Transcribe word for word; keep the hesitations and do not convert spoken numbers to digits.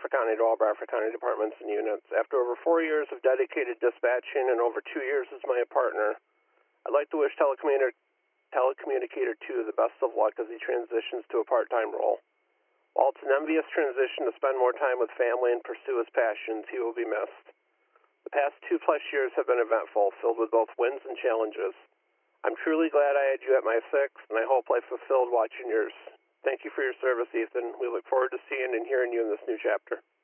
Bradford County to all Bradford County departments and units. After over four years of dedicated dispatching and over two years as my partner, I'd like to wish telecommunicator, telecommunicator two the best of luck as he transitions to a part-time role. While it's an envious transition to spend more time with family and pursue his passions, he will be missed. The past two-plus years have been eventful, filled with both wins and challenges. I'm truly glad I had you at my sixth, and I hope life fulfilled watching yours. Thank you for your service, Ethan. We look forward to seeing and hearing you in this new chapter.